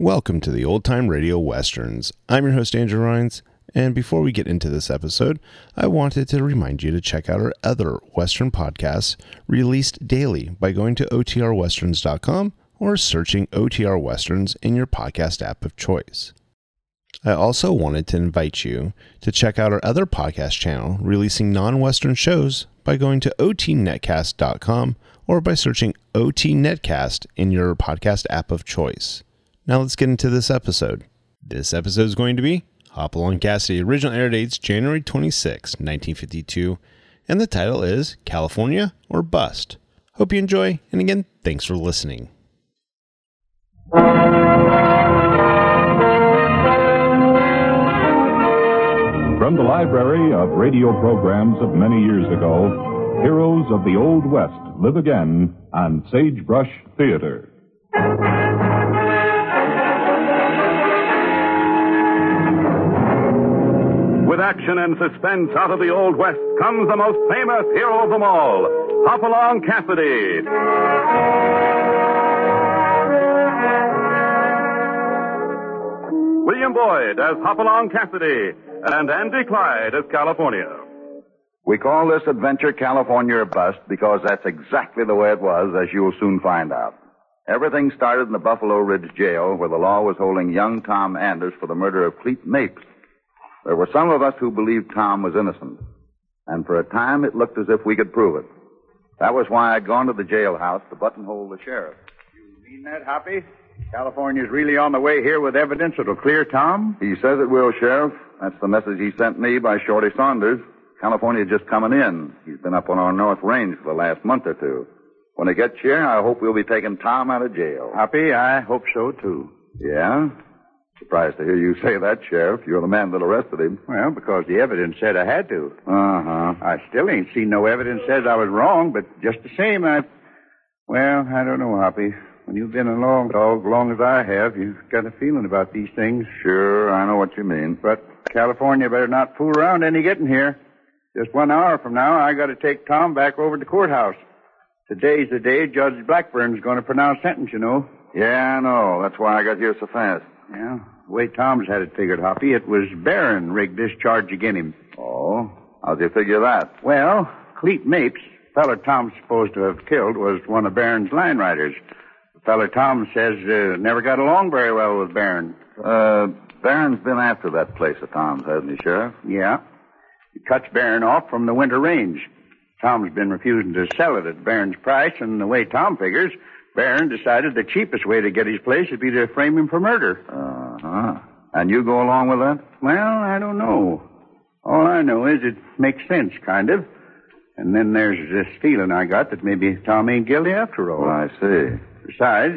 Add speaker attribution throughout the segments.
Speaker 1: Welcome to the Old Time Radio Westerns. I'm your host, Andrew Rines, and before we get into this episode, I wanted to remind you to check out our other Western podcasts released daily by going to otrwesterns.com or searching OTR Westerns in your podcast app of choice. I also wanted to invite you to check out our other podcast channel releasing non-Western shows by going to otnetcast.com or by searching OT Netcast in your podcast app of choice. Now let's get into this episode. This episode is going to be Hopalong Cassidy. Original air dates January 26, 1952, and the title is California or Bust. Hope you enjoy, and again, thanks for listening.
Speaker 2: From the library of radio programs of many years ago, heroes of the Old West live again on Sagebrush Theater.
Speaker 3: With action and suspense out of the Old West comes the most famous hero of them all, Hopalong Cassidy. William Boyd as Hopalong Cassidy and Andy Clyde as California.
Speaker 4: We call this adventure California or Bust because that's exactly the way it was, as you'll soon find out. Everything started in the Buffalo Ridge Jail, where the law was holding young Tom Anders for the murder of Clete Mapes. There were some of us who believed Tom was innocent, and for a time it looked as if we could prove it. That was why I'd gone to the jailhouse to buttonhole the sheriff.
Speaker 5: You mean that, Hoppy? California's really on the way here with evidence that'll clear Tom?
Speaker 4: He says it will, Sheriff. That's the message he sent me by Shorty Saunders. California's just coming in. He's been up on our North Range for the last month or two. When he gets here, I hope we'll be taking Tom out of jail.
Speaker 5: Hoppy, I hope so, too.
Speaker 4: Yeah? Surprised to hear you say that, Sheriff. You're the man that arrested him.
Speaker 5: Well, because the evidence said I had to.
Speaker 4: Uh-huh.
Speaker 5: I still ain't seen no evidence says I was wrong, but just the same, I don't know, Hoppy. When you've been along as long as I have, you've got a feeling about these things.
Speaker 4: Sure, I know what you mean.
Speaker 5: But California better not fool around any getting here. Just 1 hour from now, I got to take Tom back over to the courthouse. Today's the day Judge Blackburn's going to pronounce sentence, you know.
Speaker 4: Yeah, I know. That's why I got here so fast.
Speaker 5: Yeah, the way Tom's had it figured, Hoppy, it was Barron rigged this charge against him.
Speaker 4: Oh? How'd you figure that?
Speaker 5: Well, Clete Mapes, the feller Tom's supposed to have killed, was one of Barron's line riders. The feller Tom says never got along very well with Barron.
Speaker 4: Barron's been after that place of Tom's, hasn't he, Sheriff?
Speaker 5: Yeah. He cuts Barron off from the Winter Range. Tom's been refusing to sell it at Barron's price, and the way Tom figures, Barron decided the cheapest way to get his place would be to frame him for murder.
Speaker 4: Uh-huh. And you go along with that?
Speaker 5: Well, I don't know. All I know is it makes sense, kind of. And then there's this feeling I got that maybe Tom ain't guilty after all.
Speaker 4: I see.
Speaker 5: Besides,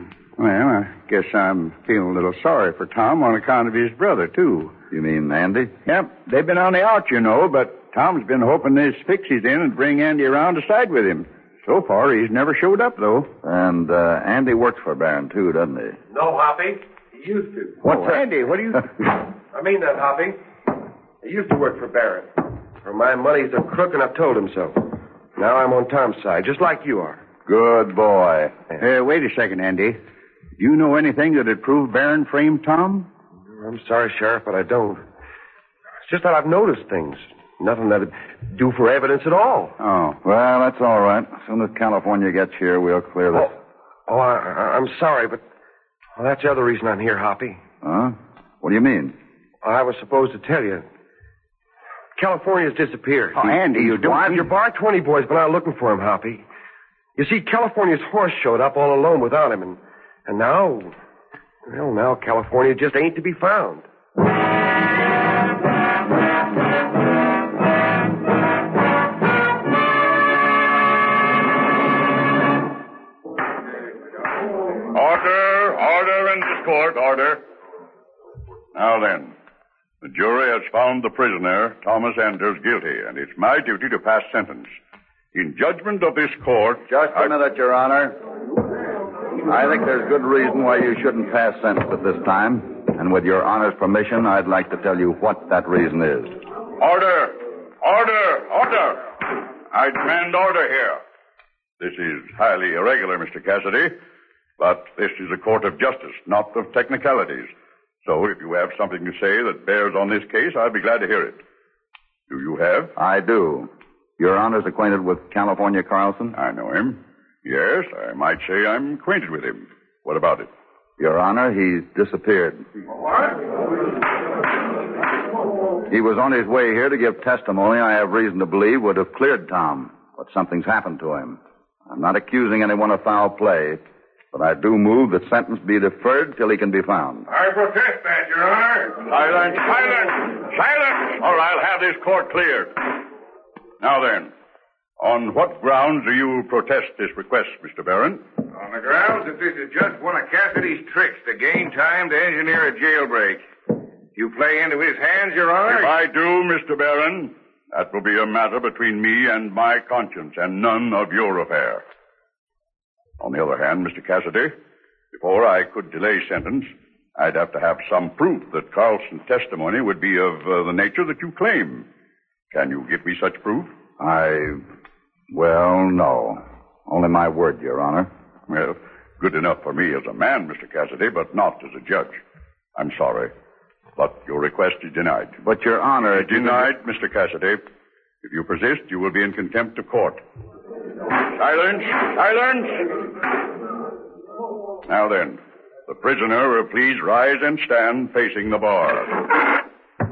Speaker 5: I guess I'm feeling a little sorry for Tom on account of his brother, too.
Speaker 4: You mean Andy?
Speaker 5: Yep. They've been on the out, you know, but Tom's been hoping this fix he's in and bring Andy around to side with him. So far, he's never showed up, though.
Speaker 4: And Andy works for Barron, too, doesn't he?
Speaker 6: No, Hoppy. He used to.
Speaker 5: What's that? Andy, what do you...
Speaker 6: I mean that, Hoppy. He used to work for Barron. For my money, he's a crook, and I've told him so. Now I'm on Tom's side, just like you are.
Speaker 4: Good boy.
Speaker 5: Wait a second, Andy. Do you know anything that'd prove Barron framed Tom?
Speaker 6: I'm sorry, Sheriff, but I don't. It's just that I've noticed things. Nothing that'd do for evidence at all.
Speaker 4: Oh, well, that's all right. As soon as California gets here, we'll clear this.
Speaker 6: I'm sorry, but that's the other reason I'm here, Hoppy.
Speaker 4: Huh? What do you mean?
Speaker 6: I was supposed to tell you. California's disappeared.
Speaker 5: Oh, Andy, you don't...
Speaker 6: Your Bar 20 boys been out looking for him, Hoppy. You see, California's horse showed up all alone without him, and now... Well, now California just ain't to be found.
Speaker 7: Order in this court, order. Now then, the jury has found the prisoner, Thomas Anders, guilty, and it's my duty to pass sentence. In judgment of this court...
Speaker 4: Just a minute, Your Honor. I think there's good reason why you shouldn't pass sentence at this time. And with Your Honor's permission, I'd like to tell you what that reason is.
Speaker 7: Order! Order! Order! I demand order here. This is highly irregular, Mr. Cassidy. But this is a court of justice, not of technicalities. So if you have something to say that bears on this case, I'll be glad to hear it. Do you have?
Speaker 4: I do. Your Honor's acquainted with California Carlson?
Speaker 7: I know him. Yes, I might say I'm acquainted with him. What about it?
Speaker 4: Your Honor, he's disappeared.
Speaker 7: What?
Speaker 4: He was on his way here to give testimony I have reason to believe would have cleared Tom, but something's happened to him. I'm not accusing anyone of foul play, but I do move that sentence be deferred till he can be found.
Speaker 8: I protest that, Your Honor.
Speaker 7: Silence, silence, silence! Or I'll have this court cleared. Now then, on what grounds do you protest this request, Mr. Barron?
Speaker 8: On the grounds that this is just one of Cassidy's tricks to gain time to engineer a jailbreak. You play into his hands, Your Honor?
Speaker 7: If I do, Mr. Barron, that will be a matter between me and my conscience and none of your affair. On the other hand, Mr. Cassidy, before I could delay sentence, I'd have to have some proof that Carlson's testimony would be of the nature that you claim. Can you give me such proof?
Speaker 4: Well, no. Only my word, Your Honor.
Speaker 7: Well, good enough for me as a man, Mr. Cassidy, but not as a judge. I'm sorry, but your request is denied.
Speaker 4: But, Your Honor...
Speaker 7: Denied, Mr. Cassidy. If you persist, you will be in contempt of court. Silence! Silence! Now then, the prisoner will please rise and stand facing the bar.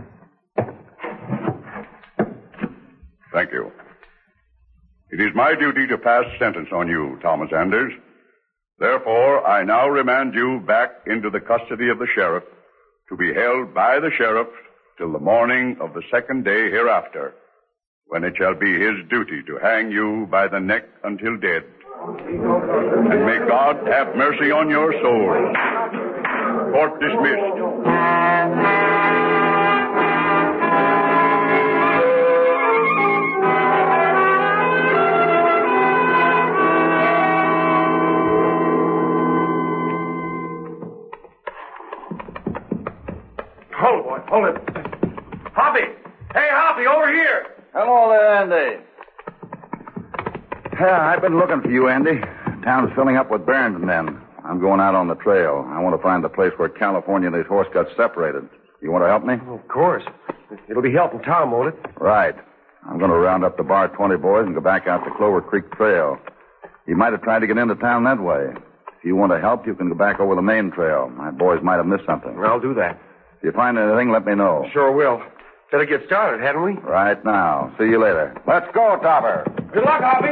Speaker 7: Thank you. It is my duty to pass sentence on you, Thomas Anders. Therefore, I now remand you back into the custody of the sheriff to be held by the sheriff till the morning of the second day hereafter, when it shall be his duty to hang you by the neck until dead. And may God have mercy on your soul. Court dismissed.
Speaker 6: Hold it. Hoppy! Hey, Hoppy, over here!
Speaker 4: Hello there, Andy. I've been looking for you, Andy. Town's filling up with Barron's men. I'm going out on the trail. I want to find the place where California and his horse got separated. You want to help me?
Speaker 6: Of course. It'll be helping Tom, won't it?
Speaker 4: Right. I'm going to round up the Bar 20 boys and go back out the Clover Creek Trail. He might have tried to get into town that way. If you want to help, you can go back over the main trail. My boys might have missed something.
Speaker 6: I'll do that.
Speaker 4: If you find anything, let me know.
Speaker 6: Sure will. Better get started, hadn't we?
Speaker 4: Right now. See you later. Let's go, Topper.
Speaker 6: Good luck, Hoppy.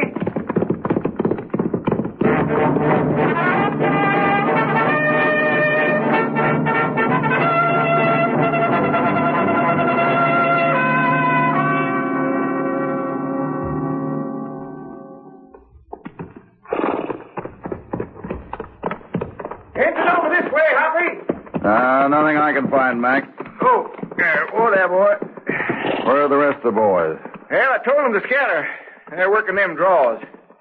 Speaker 6: Engine over this way, Hoppy.
Speaker 4: Nothing I can find, Mac.
Speaker 8: Oh, there, boy.
Speaker 4: Where are the rest of the boys?
Speaker 8: Well, I told them to scatter. They're working them draws.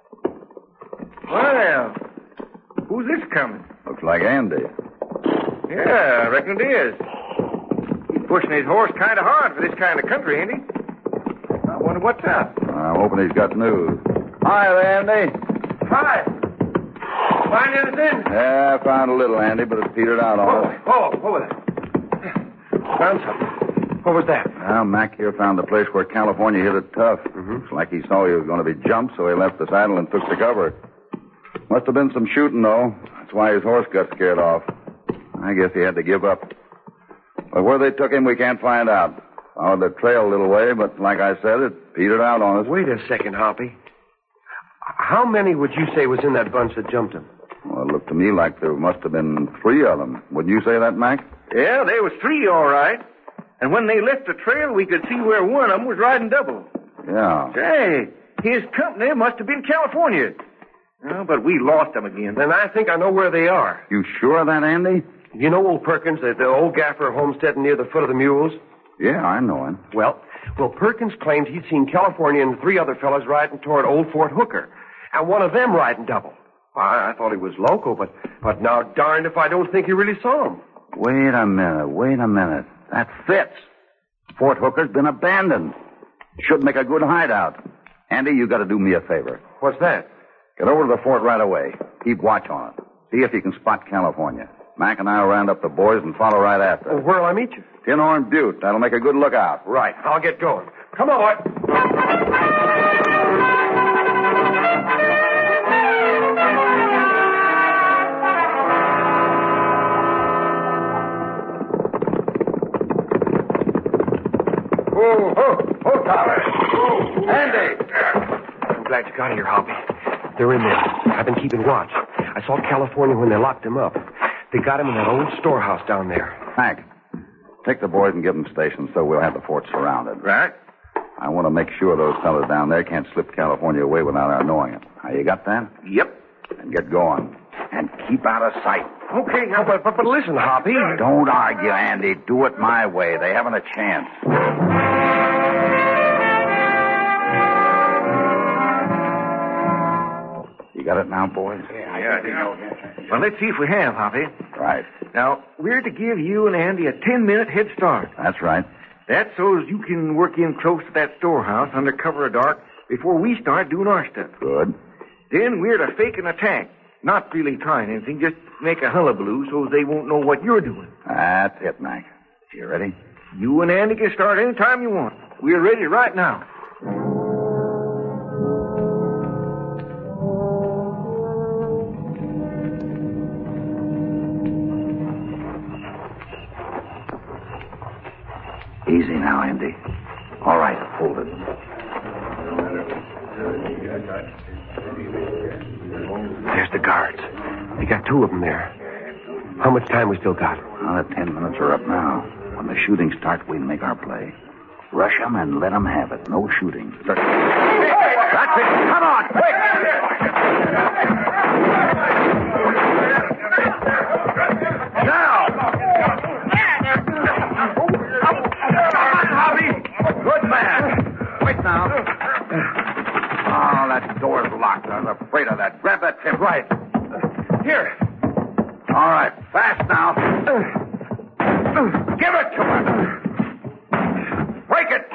Speaker 8: Well, who's this coming?
Speaker 4: Looks like Andy.
Speaker 8: Yeah, I reckon it is. He's pushing his horse kind of hard for this kind of country, ain't he? I wonder what's up.
Speaker 4: I'm hoping he's got news. Hi there, Andy.
Speaker 8: Hi. Find anything?
Speaker 4: Yeah, I found a little, Andy, but it petered out on us.
Speaker 8: Over there. Found something. What was that?
Speaker 4: Well, Mac here found the place where California hit it tough. It's like he saw he was going to be jumped, so he left the saddle and took to cover. Must have been some shooting, though. That's why his horse got scared off. I guess he had to give up. But where they took him, we can't find out. Followed the trail a little way, but like I said, it petered out on us.
Speaker 6: Wait a second, Hoppy. How many would you say was in that bunch that jumped him?
Speaker 4: Well, it looked to me like there must have been 3 of them. Wouldn't you say that, Mac?
Speaker 8: Yeah, there was 3, all right. And when they left the trail, we could see where one of them was riding double.
Speaker 4: Yeah.
Speaker 8: Say, his company must have been California. Oh, but we lost them again.
Speaker 6: Then I think I know where they are.
Speaker 4: You sure of that, Andy?
Speaker 6: You know old Perkins, the old gaffer homestead near the foot of the mules?
Speaker 4: Yeah, I know him.
Speaker 6: Well, Perkins claimed he'd seen California and 3 other fellas riding toward Old Fort Hooker, and one of them riding double. I thought he was local, but now darned if I don't think he really saw him.
Speaker 4: Wait a minute. That fits. Fort Hooker's been abandoned. Should make a good hideout. Andy, you got to do me a favor.
Speaker 6: What's that?
Speaker 4: Get over to the fort right away. Keep watch on it. See if you can spot California. Mac and I will round up the boys and follow right after.
Speaker 6: Well, where'll I meet you?
Speaker 4: Tin Horn Butte. That'll make a good lookout.
Speaker 6: Right. I'll get going. Come on, boy.
Speaker 8: Oh, Tyler. Andy.
Speaker 6: I'm glad you got here, Hoppy. They're in there. I've been keeping watch. I saw California when they locked him up. They got him in that old storehouse down there.
Speaker 4: Hank, take the boys and get them stationed so we'll have the fort surrounded.
Speaker 8: Right.
Speaker 4: I want to make sure those fellas down there can't slip California away without our knowing it. Now, you got that?
Speaker 8: Yep.
Speaker 4: And get going. And keep out of sight.
Speaker 6: Okay, now, but listen, Hoppy.
Speaker 4: Don't argue, Andy. Do it my way. They haven't a chance. You got it now, boys?
Speaker 8: Yeah. Well, let's see if we have, Hoppy.
Speaker 4: Right.
Speaker 8: Now, we're to give you and Andy a 10-minute head start.
Speaker 4: That's right.
Speaker 8: That's so as you can work in close to that storehouse under cover of dark before we start doing our stuff.
Speaker 4: Good.
Speaker 8: Then we're to fake an attack. Not really trying anything, just make a hullabaloo so they won't know what you're doing.
Speaker 4: That's it, Mac. You ready?
Speaker 8: You and Andy can start any time you want. We're ready right now.
Speaker 4: Easy now, Andy. All right, hold it.
Speaker 6: There's the guards. They got two of them there. How much time we still got?
Speaker 4: Well, the 10 minutes are up now. When the shooting starts, we'll make our play. Rush them and let them have it. No shooting. That's it. Come on, quick! Now! Come on, Hobby! Good man. Wait now. Oh, that door's locked. I was afraid of that. Grab that tip. Right.
Speaker 6: Here.
Speaker 4: All right. Fast now. Give it to him. Break it.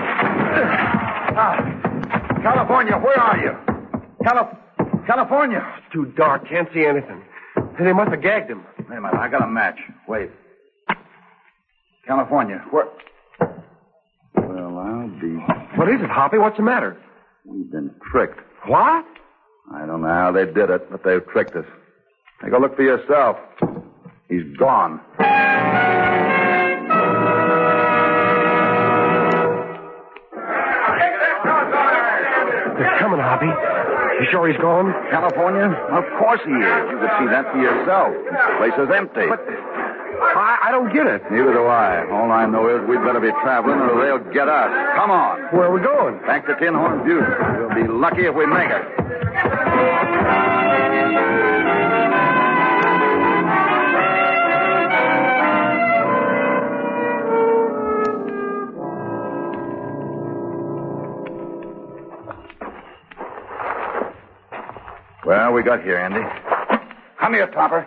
Speaker 4: California, where are you? California.
Speaker 6: It's too dark. Can't see anything. They must have gagged him.
Speaker 4: Wait a minute. I got a match. Wait. California, where? Well, I'll be...
Speaker 6: What is it, Hoppy? What's the matter?
Speaker 4: We've been tricked.
Speaker 6: What?
Speaker 4: I don't know how they did it, but they've tricked us. Take a look for yourself. He's gone.
Speaker 6: They're coming, Hoppy. You sure he's gone?
Speaker 4: California? Of course he is. You could see that for yourself. The place is empty.
Speaker 6: But I don't get it.
Speaker 4: Neither do I. All I know is we'd better be traveling or they'll get us. Come on.
Speaker 6: Where are we going?
Speaker 4: Back to Tin Horn Butte. We'll be lucky if we make it. Well, we got here, Andy. Come here, Topper.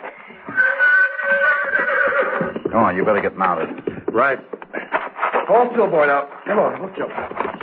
Speaker 4: Come on, you better get mounted.
Speaker 6: Right. Hold still, boy, now. Come on, let's jump.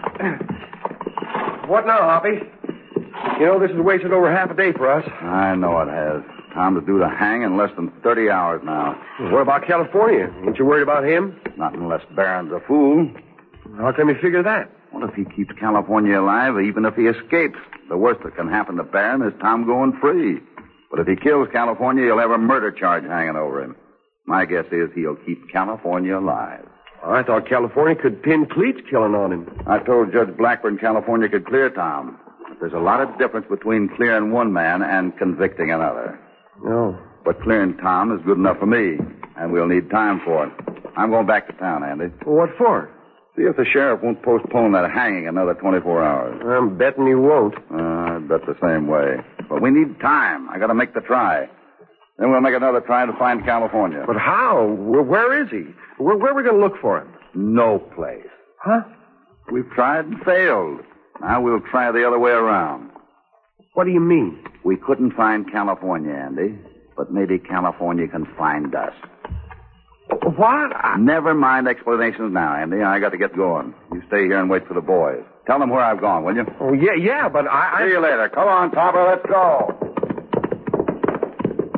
Speaker 6: What now, Hoppy? You know, this has wasted over half a day for us.
Speaker 4: I know it has. Tom to do the hang in less than 30 hours now.
Speaker 6: What about California? Ain't you worried about him?
Speaker 4: Not unless Barron's a fool.
Speaker 6: How come you figure that?
Speaker 4: What if he keeps California alive, even if he escapes? The worst that can happen to Barron is Tom going free. But if he kills California, he'll have a murder charge hanging over him. My guess is he'll keep California alive.
Speaker 6: I thought California could pin Cleet's killing on him.
Speaker 4: I told Judge Blackburn California could clear Tom. But there's a lot of difference between clearing one man and convicting another.
Speaker 6: No.
Speaker 4: But clearing Tom is good enough for me, and we'll need time for it. I'm going back to town, Andy.
Speaker 6: Well, what for?
Speaker 4: See if the sheriff won't postpone that hanging another 24 hours.
Speaker 6: I'm betting he won't.
Speaker 4: I'd bet the same way. But we need time. I got to make the try. Then we'll make another try to find California.
Speaker 6: But how? Where is he? Where are we going to look for him?
Speaker 4: No place.
Speaker 6: Huh?
Speaker 4: We've tried and failed. Now we'll try the other way around.
Speaker 6: What do you mean?
Speaker 4: We couldn't find California, Andy. But maybe California can find us.
Speaker 6: What?
Speaker 4: Never mind explanations now, Andy. I got to get going. You stay here and wait for the boys. Tell them where I've gone, will you?
Speaker 6: Oh, yeah, but I...
Speaker 4: See you later. Come on, Topper, let's go.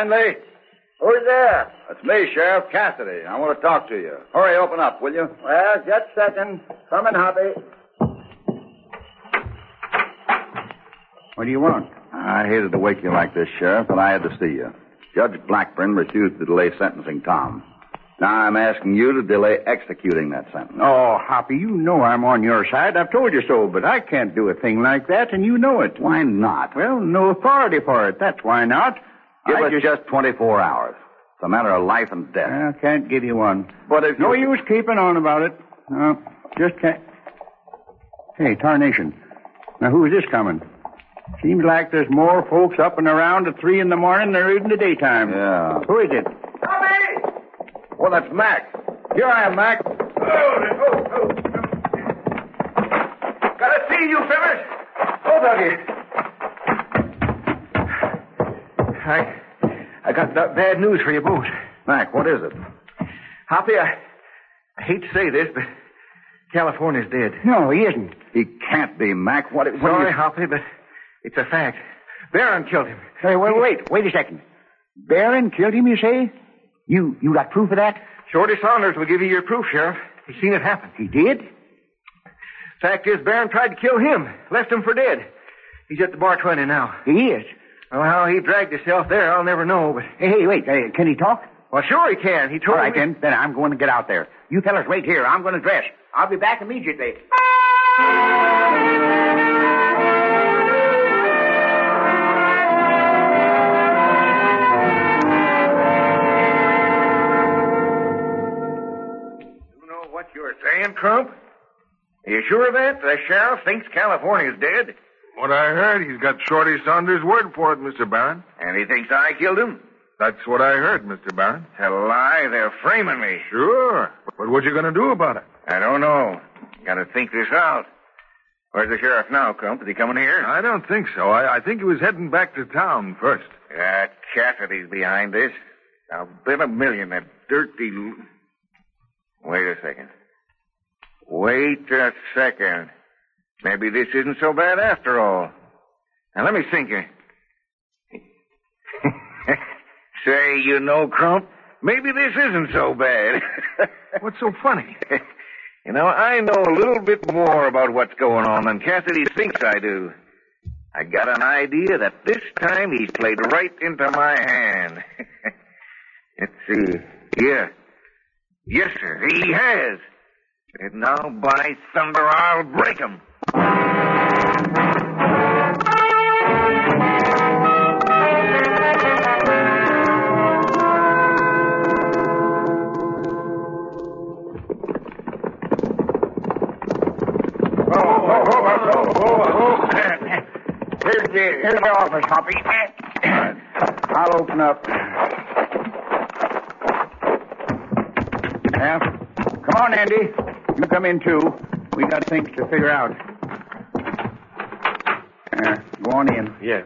Speaker 4: Stanley?
Speaker 5: Who's there?
Speaker 4: That's me, Sheriff Cassidy. I want to talk to you. Hurry, open up, will you?
Speaker 5: Well, just a second. Coming, Hoppy. What do you want?
Speaker 4: I hated to wake you like this, Sheriff, but I had to see you. Judge Blackburn refused to delay sentencing Tom. Now I'm asking you to delay executing that sentence.
Speaker 5: Oh, Hoppy, you know I'm on your side. I've told you so, but I can't do a thing like that, and you know it.
Speaker 4: Why not?
Speaker 5: Well, no authority for it. That's why not.
Speaker 4: Give us just 24 hours. It's a matter of life and death.
Speaker 5: I can't give you one.
Speaker 4: But if
Speaker 5: no use keeping on about it. No, just can't. Hey, tarnation. Now, who is this coming? Seems like there's more folks up and around at 3 in the morning than there is in the daytime.
Speaker 4: Yeah.
Speaker 5: Who is it?
Speaker 8: Tommy!
Speaker 4: Well, that's Mac. Here I am, Mac.
Speaker 8: Oh. Gotta see you, fellas. Both of you. I got bad news for you both.
Speaker 4: Mac, what is it?
Speaker 8: Hoppy, I hate to say this, but California's dead.
Speaker 5: No, he isn't.
Speaker 4: He can't be, Mac. What
Speaker 8: Sorry, Hoppy, but it's a fact. Barron killed him.
Speaker 5: Hey, wait a second. Barron killed him, you say? You got proof of that?
Speaker 8: Shorty Saunders will give you your proof, Sheriff. He's seen it happen.
Speaker 5: He did?
Speaker 8: Fact is, Barron tried to kill him. Left him for dead. He's at the bar 20 now.
Speaker 5: He is?
Speaker 8: Well, how he dragged himself there, I'll never know, but...
Speaker 5: Hey, wait. Can he talk?
Speaker 8: Well, sure he can. He told
Speaker 5: All right,
Speaker 8: me...
Speaker 5: then I'm going to get out there. You fellas wait here. I'm going to dress. I'll be back immediately.
Speaker 8: You know what you're saying, Trump? Are you sure of that? The sheriff thinks California's dead?
Speaker 9: What I heard, he's got Shorty Saunders' word for it, Mr. Barron.
Speaker 8: And he thinks I killed him?
Speaker 9: That's what I heard, Mr. Barron.
Speaker 8: It's a lie. They're framing me.
Speaker 9: Sure. But what you going to do about it?
Speaker 8: I don't know. Gotta think this out. Where's the sheriff now, Crump? Is he coming here?
Speaker 9: I don't think so. I think he was heading back to town first.
Speaker 8: Cassidy's behind this. I'll bet $1 million that dirty... Wait a second. Maybe this isn't so bad after all. Now, let me think. Say, you know, Crump, maybe this isn't so bad.
Speaker 9: What's so funny?
Speaker 8: You know, I know a little bit more about what's going on than Cassidy thinks I do. I got an idea that this time he's played right into my hand. Let's see. Yeah. Yes, sir, he has. And now, by thunder, I'll break him.
Speaker 5: Here's my office, Hoppy. I'll open up. Yeah. Come on, Andy. You come in, too. We got things to figure out. Go on in.
Speaker 8: Yeah.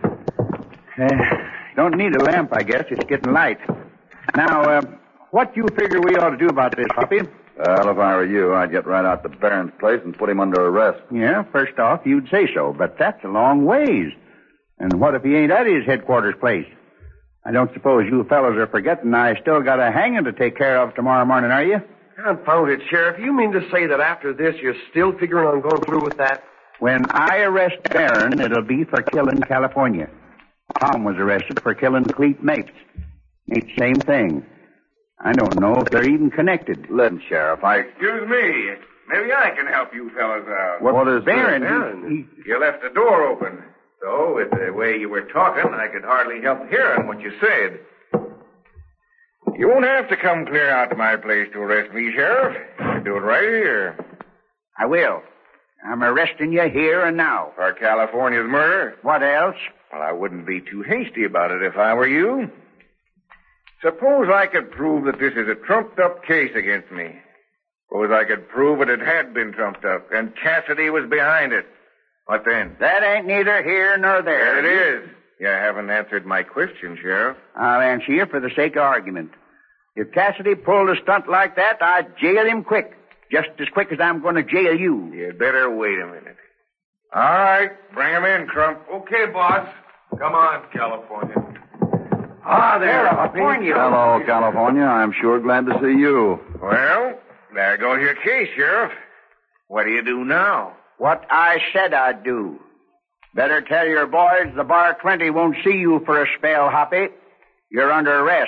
Speaker 5: Don't need a lamp, I guess. It's getting light. Now, what you figure we ought to do about this, Hoppy?
Speaker 4: Well, if I were you, I'd get right out to Barron's place and put him under arrest.
Speaker 5: Yeah, first off, you'd say so, but that's a long ways. And what if he ain't at his headquarters place? I don't suppose you fellows are forgetting I still got a hanging to take care of tomorrow morning, are you?
Speaker 6: Confound it, Sheriff. You mean to say that after this you're still figuring on going through with that?
Speaker 5: When I arrest Barron, it'll be for killing California. Tom was arrested for killing Clete Mapes. Ain't the same thing. I don't know if they're even connected.
Speaker 4: Listen, Sheriff,
Speaker 8: Excuse me. Maybe I can help you fellas out.
Speaker 4: What is
Speaker 5: Barron?
Speaker 8: You left the door open. So, with the way you were talking, I could hardly help hearing what you said. You won't have to come clear out to my place to arrest me, Sheriff. You can do it right here.
Speaker 5: I will. I'm arresting you here and now.
Speaker 8: For California's murder?
Speaker 5: What else?
Speaker 8: Well, I wouldn't be too hasty about it if I were you. Suppose I could prove that this is a trumped-up case against me. Suppose I could prove that it had been trumped up, and Cassidy was behind it. What then?
Speaker 5: That ain't neither here nor there.
Speaker 8: There it is. You haven't answered my question, Sheriff.
Speaker 5: I'll answer you for the sake of argument. If Cassidy pulled a stunt like that, I'd jail him quick. Just as quick as I'm going to jail you.
Speaker 8: You'd better wait a minute. All right. Bring him in, Crump.
Speaker 6: Okay, boss. Come on, California.
Speaker 5: Ah, there, California.
Speaker 4: Hello, California. I'm sure glad to see you.
Speaker 8: Well, there goes your case, Sheriff. What do you do now?
Speaker 5: What I said I'd do. Better tell your boys the Bar 20 won't see you for a spell, Hoppy. You're under arrest.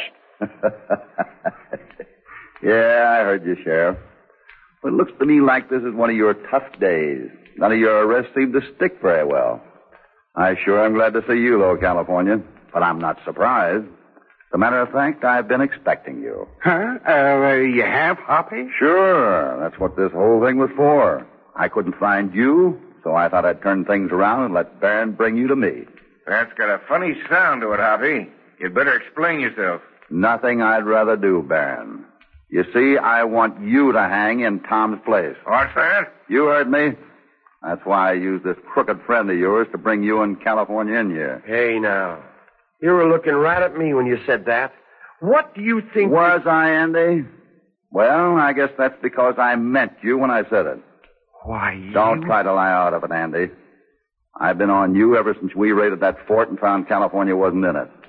Speaker 4: Yeah, I heard you, Sheriff. But it looks to me like this is one of your tough days. None of your arrests seem to stick very well. I sure am glad to see you, though, California. But I'm not surprised. As a matter of fact, I've been expecting you.
Speaker 5: Huh? You have, Hoppy?
Speaker 4: Sure. That's what this whole thing was for. I couldn't find you, so I thought I'd turn things around and let Barron bring you to me.
Speaker 8: That's got a funny sound to it, Hoppy. You'd better explain yourself.
Speaker 4: Nothing I'd rather do, Barron. You see, I want you to hang in Tom's place.
Speaker 8: What's that?
Speaker 4: You heard me. That's why I used this crooked friend of yours to bring you and California in here.
Speaker 6: Hey, now. You were looking right at me when you said that. What do you think...
Speaker 4: Was I, Andy? Well, I guess that's because I meant you when I said it.
Speaker 6: Why,
Speaker 4: Don't try to lie out of it, Andy. I've been on you ever since we raided that fort and found California wasn't in it.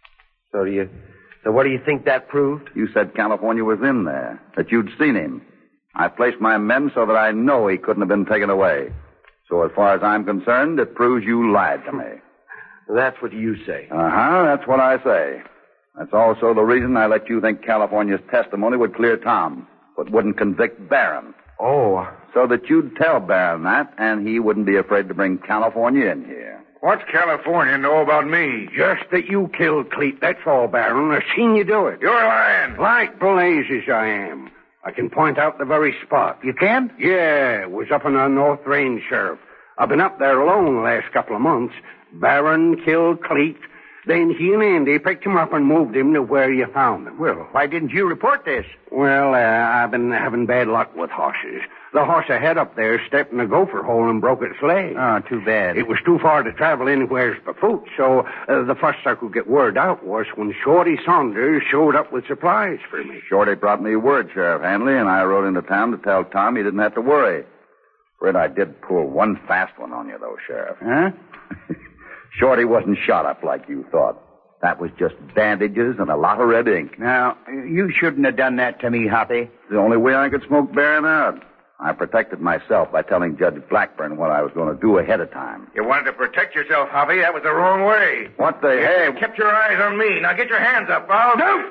Speaker 6: So what do you think that proved?
Speaker 4: You said California was in there, that you'd seen him. I placed my men so that I know he couldn't have been taken away. So as far as I'm concerned, it proves you lied to me.
Speaker 6: That's what you say.
Speaker 4: That's what I say. That's also the reason I let you think California's testimony would clear Tom, but wouldn't convict Barron.
Speaker 6: Oh.
Speaker 4: So that you'd tell Barron that, and he wouldn't be afraid to bring California in here.
Speaker 8: What's California know about me?
Speaker 5: Just that you killed Cleet, that's all, Barron. I've seen you do it.
Speaker 8: You're lying.
Speaker 5: Like blazes I am. I can point out the very spot.
Speaker 8: You can?
Speaker 5: Yeah, it was up in the North Range, Sheriff. I've been up there alone the last couple of months. Barron killed Cleet. Then he and Andy picked him up and moved him to where you found him.
Speaker 8: Well, why didn't you report this?
Speaker 5: Well, I've been having bad luck with horses. The horse I had up there stepped in a gopher hole and broke its leg.
Speaker 8: Oh, too bad.
Speaker 5: It was too far to travel anywhere for food, so the first I could get word out was when Shorty Saunders showed up with supplies for me.
Speaker 4: Shorty brought me word, Sheriff Handley, and I rode into town to tell Tom he didn't have to worry. Afraid I did pull one fast one on you, though, Sheriff.
Speaker 5: Huh?
Speaker 4: Shorty wasn't shot up like you thought. That was just bandages and a lot of red ink.
Speaker 5: Now, you shouldn't have done that to me, Hoppy.
Speaker 4: It's the only way I could smoke Barron out. I protected myself by telling Judge Blackburn what I was going to do ahead of time.
Speaker 8: You wanted to protect yourself, Hoppy. That was the wrong way.
Speaker 4: What the
Speaker 8: You kept your eyes on me. Now get your hands up, Bob.
Speaker 5: No!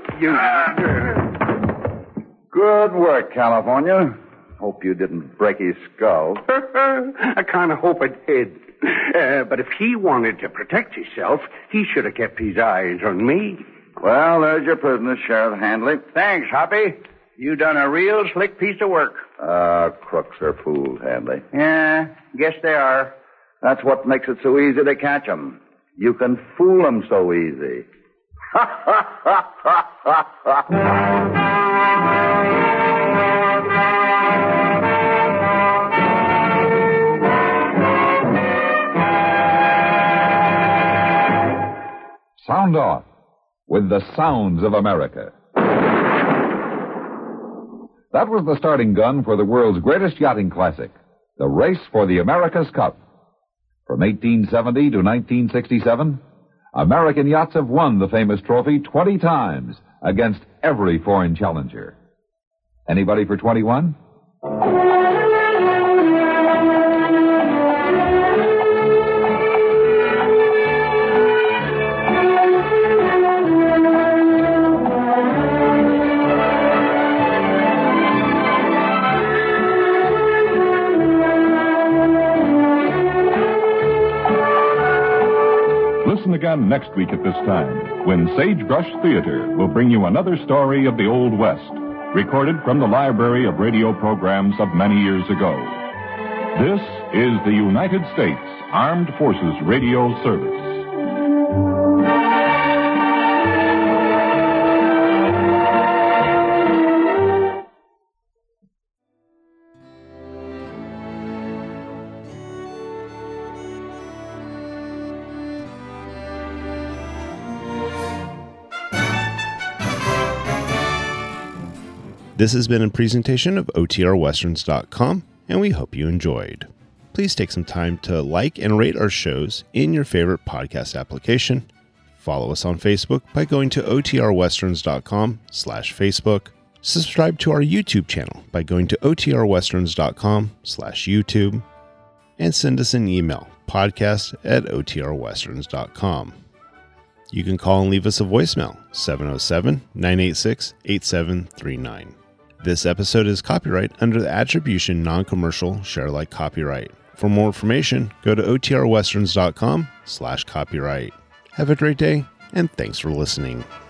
Speaker 4: Good work, California. Hope you didn't break his skull.
Speaker 5: I kind of hope I did. But if he wanted to protect himself, he should have kept his eyes on me.
Speaker 4: Well, there's your prisoner, Sheriff Handley.
Speaker 5: Thanks, Hoppy. You done a real slick piece of work.
Speaker 4: Crooks are fools, Handley.
Speaker 5: Yeah, guess they are.
Speaker 4: That's what makes it so easy to catch 'em. You can fool 'em so easy.
Speaker 10: Sound off with the sounds of America. That was the starting gun for the world's greatest yachting classic, the Race for the America's Cup. From 1870 to 1967, American yachts have won the famous trophy 20 times against every foreign challenger. Anybody for 21?
Speaker 2: Listen again next week at this time when Sagebrush Theater will bring you another story of the Old West, recorded from the library of radio programs of many years ago. This is the United States Armed Forces Radio Service.
Speaker 1: This has been a presentation of OTRWesterns.com, and we hope you enjoyed. Please take some time to like and rate our shows in your favorite podcast application. Follow us on Facebook by going to otrwesterns.com/Facebook. Subscribe to our YouTube channel by going to otrwesterns.com/YouTube. And send us an email, podcast@otrwesterns.com. You can call and leave us a voicemail, 707-986-8739. This episode is copyright under the Attribution Non-Commercial Share Alike Copyright. For more information, go to otrwesterns.com/copyright. Have a great day, and thanks for listening.